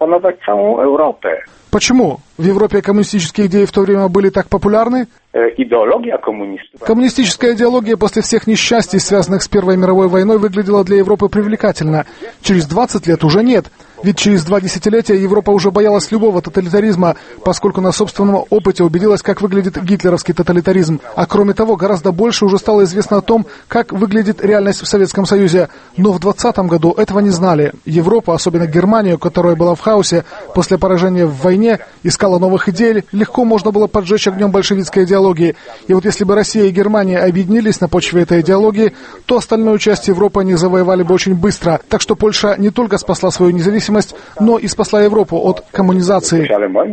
Почему? В Европе коммунистические идеи в то время были так популярны? Идеология коммунистов. Коммунистическая идеология после всех несчастий, связанных с Первой мировой войной, выглядела для Европы привлекательно. Через двадцать лет уже нет. Ведь через два десятилетия Европа уже боялась любого тоталитаризма, поскольку на собственном опыте убедилась, как выглядит гитлеровский тоталитаризм. А кроме того, гораздо больше уже стало известно о том, как выглядит реальность в Советском Союзе. Но в двадцатом году этого не знали. Европа, особенно Германия, которая была в хаосе после поражения в войне, искала новых идей, легко можно было поджечь огнем большевистской идеологии. И вот если бы Россия и Германия объединились на почве этой идеологии, то остальную часть Европы они завоевали бы очень быстро. Так что Польша не только спасла свою независимость, независимость, но и спасла Европу от коммунизации.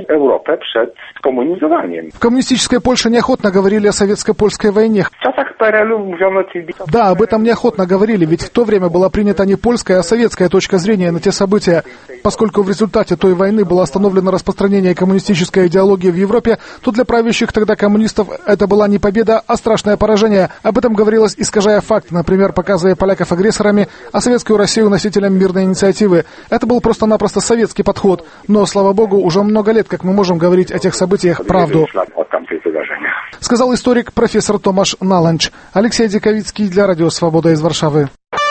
В коммунистической Польше неохотно говорили о советско-польской войне. Да, об этом неохотно говорили, ведь в то время была принята не польская, а советская точка зрения на те события. Поскольку в результате той войны было остановлено распространение коммунистической идеологии в Европе, то для правящих тогда коммунистов это была не победа, а страшное поражение. Об этом говорилось, искажая факты, например, показывая поляков агрессорами, а советскую Россию носителем мирной инициативы. Это был просто-напросто советский подход. Но, слава богу, уже много лет, как мы можем говорить о тех событиях правду. Сказал историк профессор Томаш Наланч. Алексей Диковицкий для Радио Свобода из Варшавы.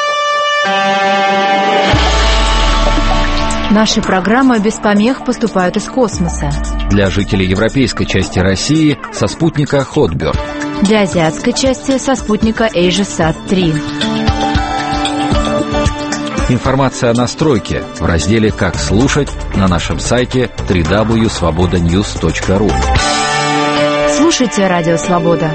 Наши программы без помех поступают из космоса. Для жителей европейской части России со спутника Хотберт. Для азиатской части со спутника AsiaSat три. Информация о настройке в разделе «Как слушать» на нашем сайте дабл ю дабл ю дабл ю точка свобода ньюс точка ру. Слушайте Радио Свобода.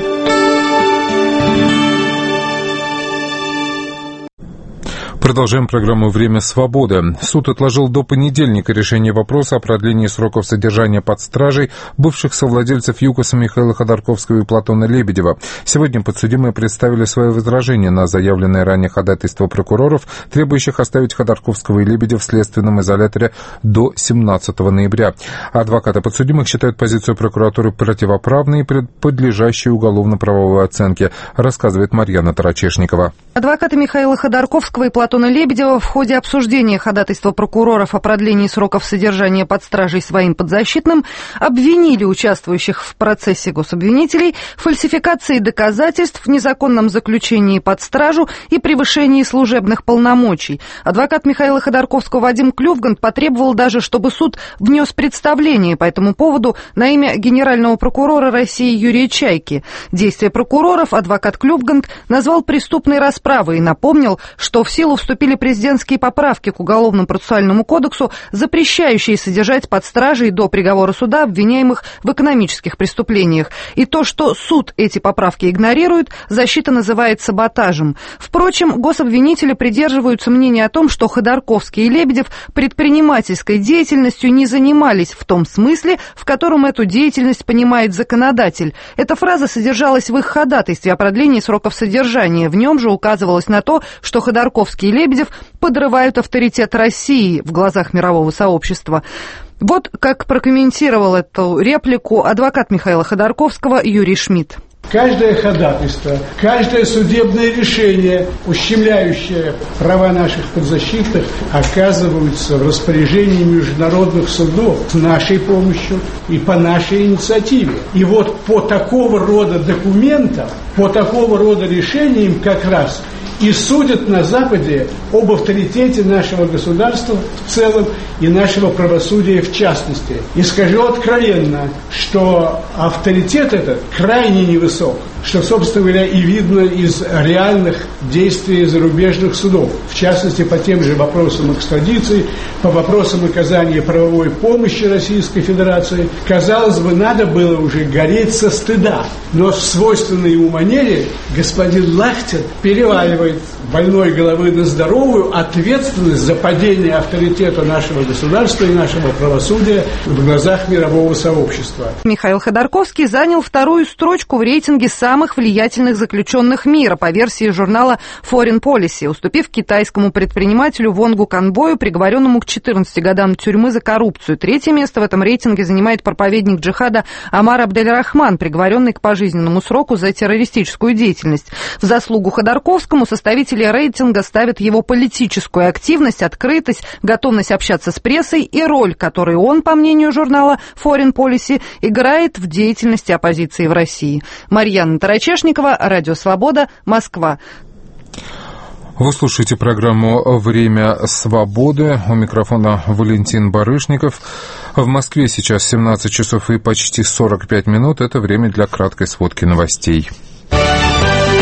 Продолжаем программу «Время свободы». Суд отложил до понедельника решение вопроса о продлении сроков содержания под стражей бывших совладельцев ЮКОСа Михаила Ходорковского и Платона Лебедева. Сегодня подсудимые представили свои возражения на заявленное ранее ходатайство прокуроров, требующих оставить Ходорковского и Лебедева в следственном изоляторе до семнадцатого ноября. Адвокаты подсудимых считают позицию прокуратуры противоправной и подлежащей уголовно-правовой оценке, рассказывает Марьяна Тарачешникова. Адвокаты Михаила Ходорковского и Платона Лебедева в ходе обсуждения ходатайства прокуроров о продлении сроков содержания под стражей своим подзащитным обвинили участвующих в процессе гособвинителей в фальсификации доказательств, в незаконном заключении под стражу и превышении служебных полномочий. Адвокат Михаила Ходорковского Вадим Клювгант потребовал даже, чтобы суд внес представление по этому поводу на имя генерального прокурора России Юрия Чайки. Действия прокуроров адвокат Клювгант назвал преступной расправой и напомнил, что в силу вступили президентские поправки к Уголовно-процессуальному кодексу, запрещающие содержать под стражей до приговора суда обвиняемых в экономических преступлениях. И то, что суд эти поправки игнорирует, защита называет саботажем. Впрочем, гособвинители придерживаются мнения о том, что Ходорковский и Лебедев предпринимательской деятельностью не занимались в том смысле, в котором эту деятельность понимает законодатель. Эта фраза содержалась в их ходатайстве о продлении сроков содержания. В нем же указывалось на то, что Ходорковский и Лебедев подрывают авторитет России в глазах мирового сообщества. Вот как прокомментировал эту реплику адвокат Михаила Ходорковского Юрий Шмидт. Каждое ходатайство, каждое судебное решение, ущемляющее права наших подзащитных, оказываются в распоряжении международных судов с нашей помощью и по нашей инициативе. И вот по такого рода документам, по такого рода решениям как раз и судят на Западе об авторитете нашего государства в целом и нашего правосудия в частности. И скажу откровенно, что авторитет этот крайне невысок, что, собственно говоря, и видно из реальных действий зарубежных судов, в частности, по тем же вопросам экстрадиции, по вопросам оказания правовой помощи Российской Федерации. Казалось бы, надо было уже гореть со стыда, но в свойственной ему манере господин Лахтин переваливает больной головы на здоровую ответственность за падение авторитета нашего государства и нашего правосудия в глазах мирового сообщества. Михаил Ходорковский занял вторую строчку в рейтинге самых влиятельных заключенных мира по версии журнала Foreign Policy, уступив китайскому предпринимателю Вонгу Канбою, приговоренному к четырнадцати годам тюрьмы за коррупцию. Третье место в этом рейтинге занимает проповедник джихада Амар Абдель-Рахман, приговоренный к пожизненному сроку за террористическую деятельность. В заслугу Ходорковскому составители рейтинга ставят его политическую активность, открытость, готовность общаться с прессой и роль, которую он, по мнению журнала Foreign Policy, играет в деятельности оппозиции в России. Марьяна Тарачешникова, Радио Свобода, Москва. Вы слушаете программу «Время свободы». У микрофона Валентин Барышников. В Москве сейчас семнадцать часов и почти сорок пять минут. Это время для краткой сводки новостей.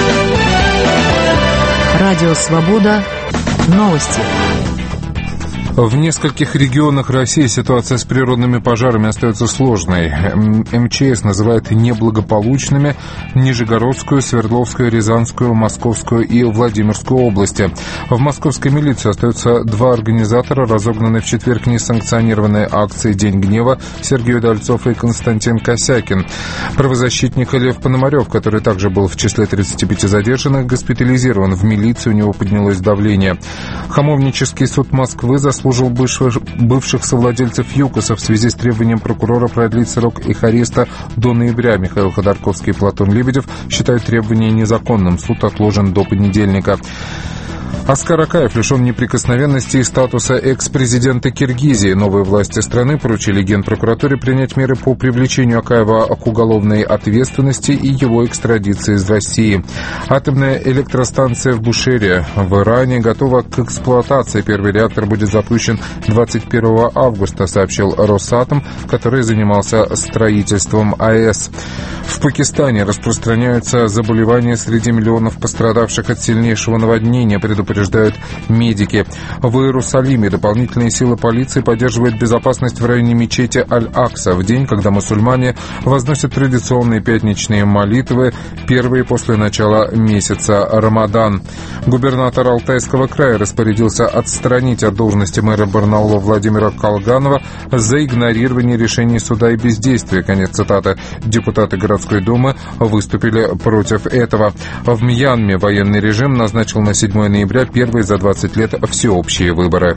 Радио Свобода. Новости. В нескольких регионах России ситуация с природными пожарами остается сложной. МЧС называет неблагополучными Нижегородскую, Свердловскую, Рязанскую, Московскую и Владимирскую области. В московской милиции остаются два организатора, разогнанные в четверг несанкционированной акции «День гнева» Сергей Удальцов и Константин Косякин. Правозащитник Лев Пономарев, который также был в числе тридцати пяти задержанных, госпитализирован в милиции, у него поднялось давление. Хамовнический суд Москвы заслужил бывших, бывших совладельцев ЮКОСа в связи с требованием прокурора продлить срок их ареста до ноября. Михаил Ходорковский и Платон Лебедев считают требование незаконным. Суд отложен до понедельника. Оскар Акаев лишен неприкосновенности и статуса экс-президента Киргизии. Новые власти страны поручили Генпрокуратуре принять меры по привлечению Акаева к уголовной ответственности и его экстрадиции из России. Атомная электростанция в Бушере в Иране готова к эксплуатации. Первый реактор будет запущен двадцать первого августа, сообщил Росатом, который занимался строительством АЭС. В Пакистане распространяются заболевания среди миллионов пострадавших от сильнейшего наводнения, предупреждают медики. В Иерусалиме дополнительные силы полиции поддерживают безопасность в районе мечети Аль-Акса в день, когда мусульмане возносят традиционные пятничные молитвы, первые после начала месяца Рамадан. Губернатор Алтайского края распорядился отстранить от должности мэра Барнаула Владимира Колганова за игнорирование решений суда и бездействие. Конец цитаты. Депутаты городской думы выступили против этого. В Мьянме военный режим назначил на седьмое ноября первые за двадцать лет всеобщие выборы.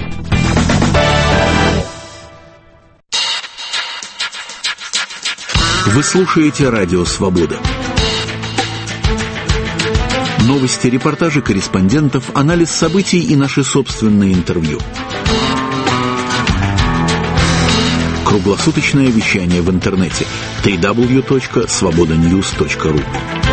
Вы слушаете «Радио Свобода». Новости, репортажи корреспондентов, анализ событий и наши собственные интервью. Круглосуточное вещание в интернете дабл ю дабл ю дабл ю точка свобода ньюс точка ру.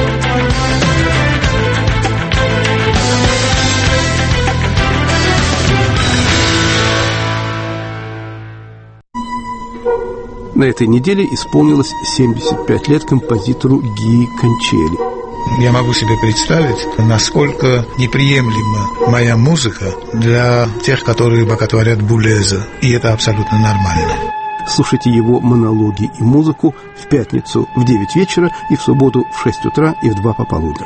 На этой неделе исполнилось семьдесят пять лет композитору Гии Кончели. Я могу себе представить, насколько неприемлема моя музыка для тех, которые боготворят Булеза. И это абсолютно нормально. Слушайте его монологи и музыку в пятницу в девять вечера и в субботу в шесть утра и в два пополудни.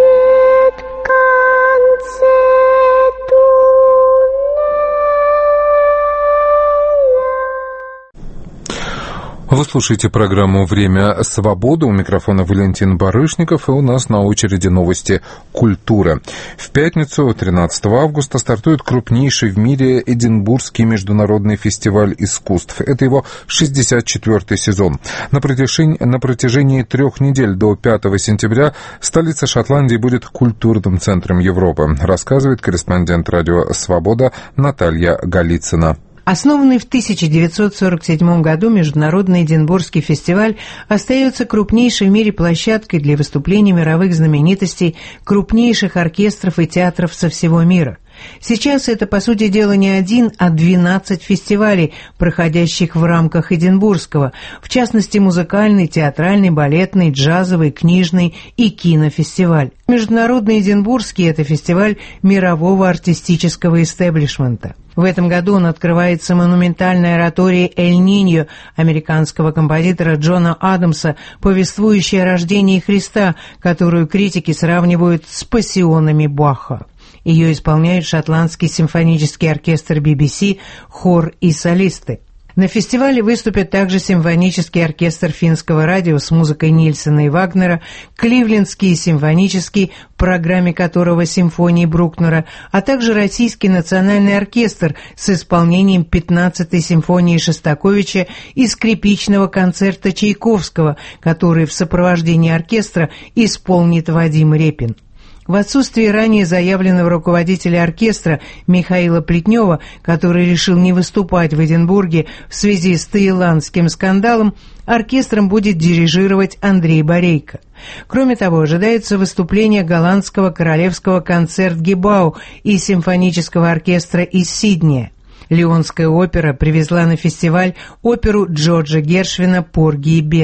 Вы слушаете программу «Время свободы». У микрофона Валентин Барышников, и у нас на очереди новости культуры. В пятницу, тринадцатого августа, стартует крупнейший в мире Эдинбургский международный фестиваль искусств. Это его шестьдесят четвёртый сезон. На протяжении, на протяжении трех недель до пятого сентября столица Шотландии будет культурным центром Европы, рассказывает корреспондент радио «Свобода» Наталья Голицына. Основанный в тысяча девятьсот сорок седьмом году Международный Эдинбургский фестиваль остается крупнейшей в мире площадкой для выступлений мировых знаменитостей, крупнейших оркестров и театров со всего мира. Сейчас это, по сути дела, не один, а двенадцать фестивалей, проходящих в рамках Эдинбургского, в частности, музыкальный, театральный, балетный, джазовый, книжный и кинофестиваль. Международный Эдинбургский – это фестиваль мирового артистического истеблишмента. В этом году он открывается монументальной ораторией «Эль-Ниньо» американского композитора Джона Адамса, повествующей о рождении Христа, которую критики сравнивают с пассионами Баха. Ее исполняют шотландский симфонический оркестр би би си, хор и солисты. На фестивале выступят также симфонический оркестр финского радио с музыкой Нильсена и Вагнера, Кливлендский симфонический, в программе которого симфонии Брукнера, а также Российский национальный оркестр с исполнением пятнадцатой симфонии Шостаковича и скрипичного концерта Чайковского, который в сопровождении оркестра исполнит Вадим Репин. В отсутствие ранее заявленного руководителя оркестра Михаила Плетнева, который решил не выступать в Эдинбурге в связи с таиландским скандалом, оркестром будет дирижировать Андрей Борейко. Кроме того, ожидается выступление голландского королевского концертгебау и симфонического оркестра из Сиднея. Лионская опера привезла на фестиваль оперу Джорджа Гершвина «Порги и бес».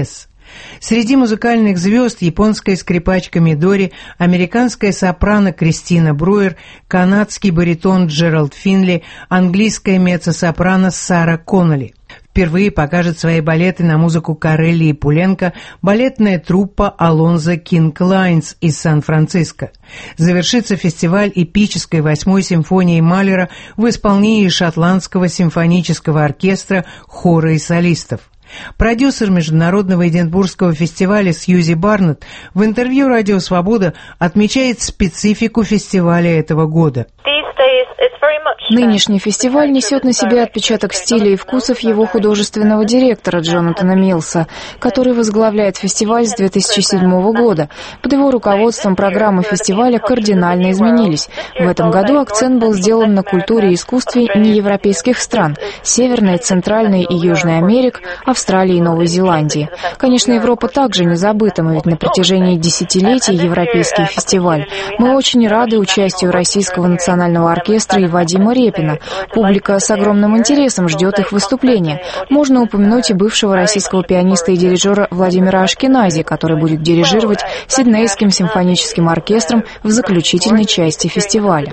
Среди музыкальных звезд японская скрипачка Мидори, американская сопрано Кристина Бруер, канадский баритон Джеральд Финли, английская меццо-сопрано Сара Коннелли. Впервые покажет свои балеты на музыку Корелли и Пуленко балетная труппа Алонзо Кинг Лайнс из Сан-Франциско. Завершится фестиваль эпической восьмой симфонией Малера в исполнении шотландского симфонического оркестра, хора и солистов. Продюсер международного Эдинбургского фестиваля Сьюзи Барнетт в интервью «Радио Свобода» отмечает специфику фестиваля этого года. Нынешний фестиваль несет на себе отпечаток стиля и вкусов его художественного директора Джонатана Милса, который возглавляет фестиваль с две тысячи седьмого года. Под его руководством программы фестиваля кардинально изменились. В этом году акцент был сделан на культуре и искусстве неевропейских стран – Северной, Центральной и Южной Америк, Австралии и Новой Зеландии. Конечно, Европа также не забыта, но ведь на протяжении десятилетий европейский фестиваль. Мы очень рады участию Российского национального оркестра и Вадима Репина. Публика с огромным интересом ждет их выступления. Можно упомянуть и бывшего российского пианиста и дирижера Владимира Ашкенази, который будет дирижировать Сиднейским симфоническим оркестром в заключительной части фестиваля.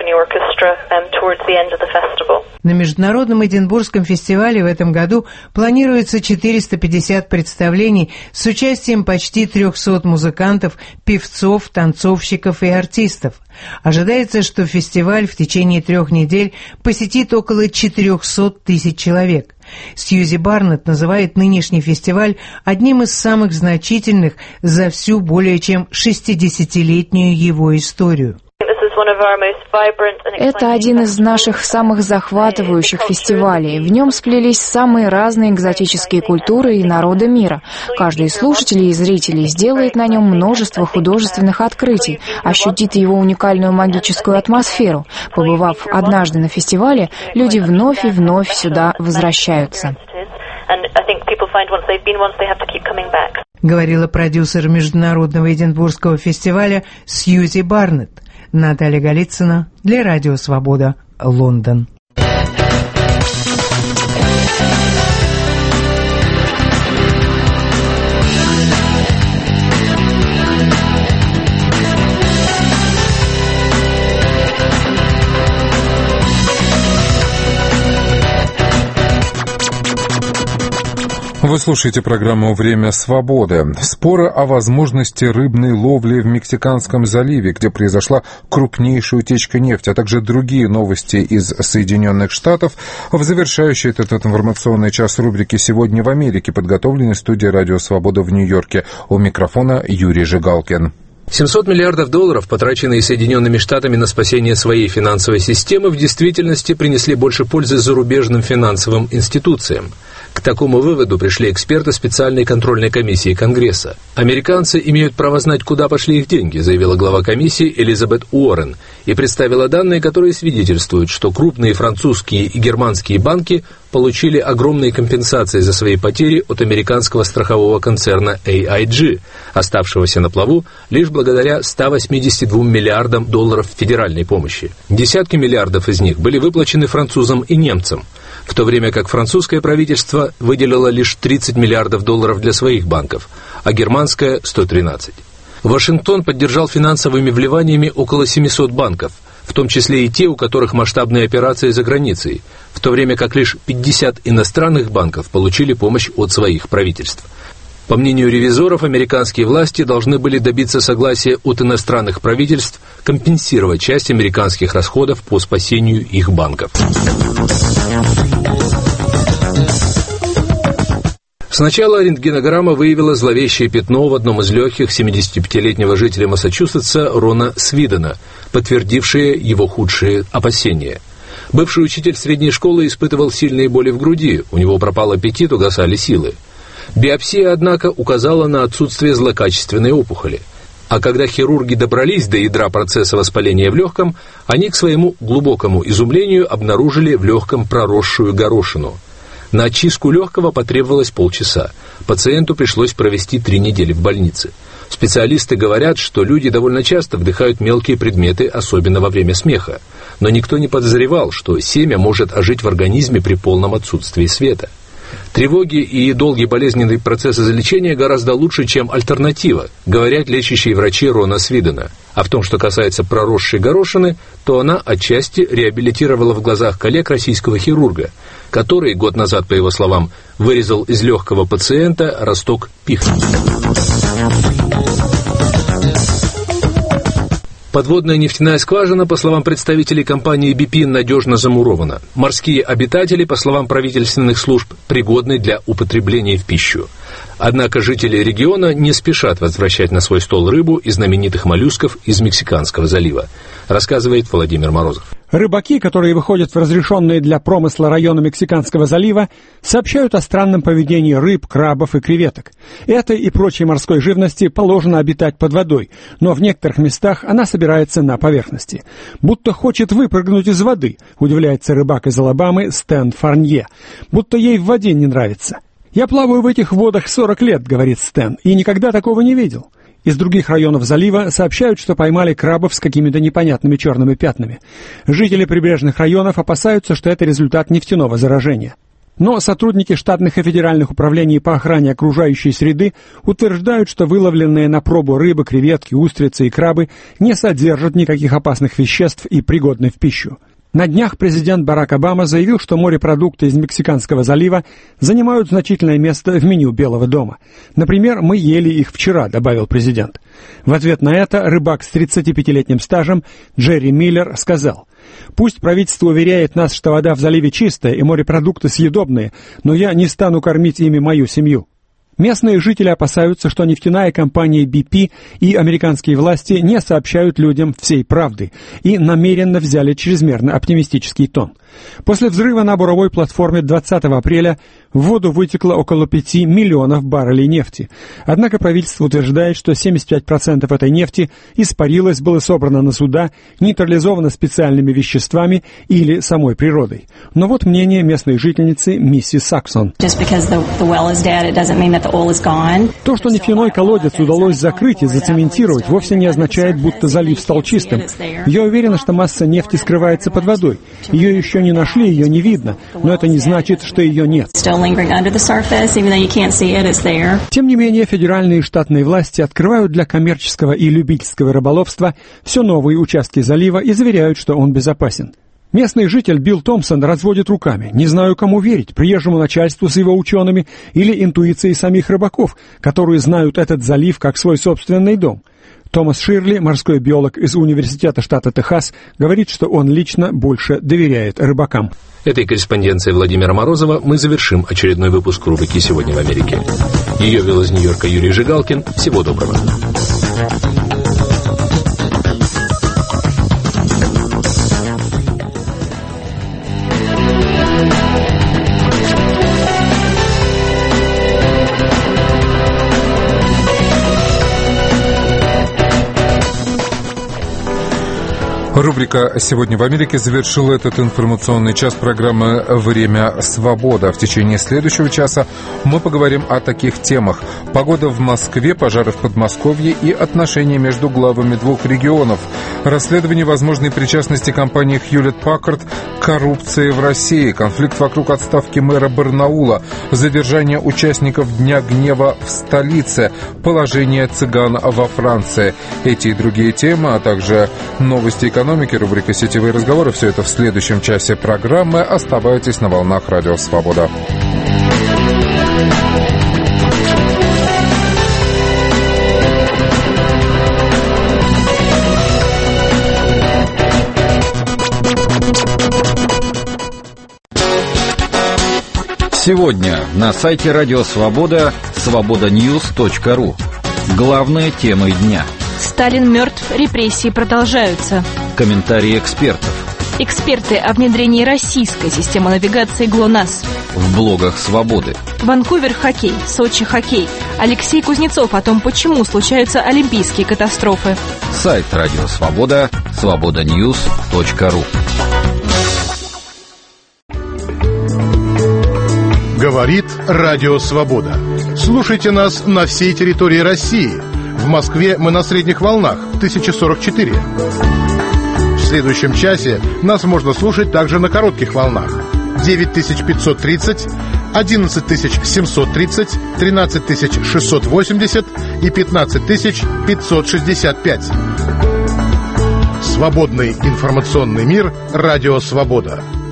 На Международном Эдинбургском фестивале в этом году планируется четыреста пятьдесят представлений с участием почти трехсот музыкантов, певцов, танцовщиков и артистов. Ожидается, что фестиваль в течение трех недель посетит около четырехсот тысяч человек. Сьюзи Барнетт называет нынешний фестиваль одним из самых значительных за всю более чем шестидесятилетнюю его историю. Это один из наших самых захватывающих фестивалей. В нем сплелись самые разные экзотические культуры и народы мира. Каждый из слушателей и зрителей сделает на нем множество художественных открытий, ощутит его уникальную магическую атмосферу. Побывав однажды на фестивале, люди вновь и вновь сюда возвращаются. Говорила продюсер Международного Эдинбургского фестиваля Сьюзи Барнетт. Наталья Голицына для Радио Свобода, Лондон. Вы слушаете программу «Время свободы». Споры о возможности рыбной ловли в Мексиканском заливе, где произошла крупнейшая утечка нефти, а также другие новости из Соединенных Штатов, в завершающий этот информационный час рубрики «Сегодня в Америке», подготовленной студией «Радио Свобода» в Нью-Йорке. У микрофона Юрий Жигалкин. семьсот миллиардов долларов, потраченные Соединенными Штатами на спасение своей финансовой системы, в действительности принесли больше пользы зарубежным финансовым институциям. К такому выводу пришли эксперты специальной контрольной комиссии Конгресса. «Американцы имеют право знать, куда пошли их деньги», заявила глава комиссии Элизабет Уоррен, и представила данные, которые свидетельствуют, что крупные французские и германские банки получили огромные компенсации за свои потери от американского страхового концерна эй ай джи, оставшегося на плаву лишь благодаря ста восьмидесяти двум миллиардам долларов федеральной помощи. Десятки миллиардов из них были выплачены французам и немцам, в то время как французское правительство выделило лишь тридцать миллиардов долларов для своих банков, а германское – сто тринадцать. Вашингтон поддержал финансовыми вливаниями около семисот банков, в том числе и те, у которых масштабные операции за границей, в то время как лишь пятьдесят иностранных банков получили помощь от своих правительств. По мнению ревизоров, американские власти должны были добиться согласия от иностранных правительств компенсировать часть американских расходов по спасению их банков. Сначала рентгенограмма выявила зловещее пятно в одном из легких семидесятипятилетнего жителя Массачусетса Рона Свидена, подтвердившее его худшие опасения. Бывший учитель средней школы испытывал сильные боли в груди, у него пропал аппетит, угасали силы. Биопсия, однако, указала на отсутствие злокачественной опухоли. А когда хирурги добрались до ядра процесса воспаления в легком, они, к своему глубокому изумлению, обнаружили в легком проросшую горошину. На очистку легкого потребовалось полчаса. Пациенту пришлось провести три недели в больнице. Специалисты говорят, что люди довольно часто вдыхают мелкие предметы, особенно во время смеха. Но никто не подозревал, что семя может ожить в организме при полном отсутствии света. Тревоги и долгий болезненный процесс излечения гораздо лучше, чем альтернатива, говорят лечащие врачи Рона Свидена. А в том, что касается проросшей горошины, то она отчасти реабилитировала в глазах коллег российского хирурга, который год назад, по его словам, вырезал из легкого пациента росток пихты. Подводная нефтяная скважина, по словам представителей компании би пи, надежно замурована. Морские обитатели, по словам правительственных служб, пригодны для употребления в пищу. Однако жители региона не спешат возвращать на свой стол рыбу и знаменитых моллюсков из Мексиканского залива, рассказывает Владимир Морозов. Рыбаки, которые выходят в разрешенные для промысла районы Мексиканского залива, сообщают о странном поведении рыб, крабов и креветок. Этой и прочей морской живности положено обитать под водой, но в некоторых местах она собирается на поверхности. Будто хочет выпрыгнуть из воды, удивляется рыбак из Алабамы Стэн Фарнье. Будто ей в воде не нравится. «Я плаваю в этих водах сорок лет», — говорит Стэн, — «и никогда такого не видел». Из других районов залива сообщают, что поймали крабов с какими-то непонятными черными пятнами. Жители прибрежных районов опасаются, что это результат нефтяного заражения. Но сотрудники штатных и федеральных управлений по охране окружающей среды утверждают, что выловленные на пробу рыбы, креветки, устрицы и крабы не содержат никаких опасных веществ и пригодны в пищу. На днях президент Барак Обама заявил, что морепродукты из Мексиканского залива занимают значительное место в меню Белого дома. «Например, мы ели их вчера», — добавил президент. В ответ на это рыбак с тридцатипятилетним стажем Джерри Миллер сказал: «Пусть правительство уверяет нас, что вода в заливе чистая и морепродукты съедобные, но я не стану кормить ими мою семью». Местные жители опасаются, что нефтяная компания би пи и американские власти не сообщают людям всей правды и намеренно взяли чрезмерно оптимистический тон. После взрыва на буровой платформе двадцатого апреля в воду вытекло около пяти миллионов баррелей нефти. Однако правительство утверждает, что семьдесят пять процентов этой нефти испарилось, было собрано на суда, нейтрализовано специальными веществами или самой природой. Но вот мнение местной жительницы миссис Саксон. То, что нефтяной колодец удалось закрыть и зацементировать, вовсе не означает, будто залив стал чистым. Я уверена, что масса нефти скрывается под водой. Ее еще не нашли, ее не видно, но это не значит, что ее нет. Тем не менее, федеральные и штатные власти открывают для коммерческого и любительского рыболовства все новые участки залива и заверяют, что он безопасен. Местный житель Билл Томпсон разводит руками. «Не знаю, кому верить, приезжему начальству с его учеными или интуиции самих рыбаков, которые знают этот залив как свой собственный дом». Томас Ширли, морской биолог из Университета штата Техас, говорит, что он лично больше доверяет рыбакам. Этой корреспонденцией Владимира Морозова мы завершим очередной выпуск рубрики «Сегодня в Америке». Ее вел из Нью-Йорка Юрий Жигалкин. Всего доброго. Рубрика «Сегодня в Америке» завершила этот информационный час программы «Время свобода». В течение следующего часа мы поговорим о таких темах: погода в Москве, пожары в Подмосковье и отношения между главами двух регионов, расследование возможной причастности компании Хьюлетт-Паккард к коррупции в России, конфликт вокруг отставки мэра Барнаула, задержание участников Дня гнева в столице, положение цыган во Франции. Эти и другие темы, а также новости экономики, рубрика «Сетевые разговоры» — все это в следующем часе программы. Оставайтесь на волнах Радио Свобода. Сегодня на сайте Радио Свобода свобода ньюс точка ру. Главные темы дня. Сталин мертв, репрессии продолжаются. Комментарии экспертов. Эксперты о внедрении российской системы навигации ГЛОНАСС. В блогах «Свободы». Ванкувер — хоккей, Сочи — хоккей. Алексей Кузнецов о том, почему случаются олимпийские катастрофы. Сайт Радио Свобода свобода ньюс точка ру. Говорит Радио Свобода. Слушайте нас на всей территории России. В Москве мы на средних волнах тысяча сорок четыре. В следующем часе нас можно слушать также на коротких волнах девять тысяч пятьсот тридцать, одиннадцать тысяч семьсот тридцать, тринадцать тысяч шестьсот восемьдесят и пятнадцать тысяч пятьсот шестьдесят пять. Свободный информационный мир. Радио «Свобода».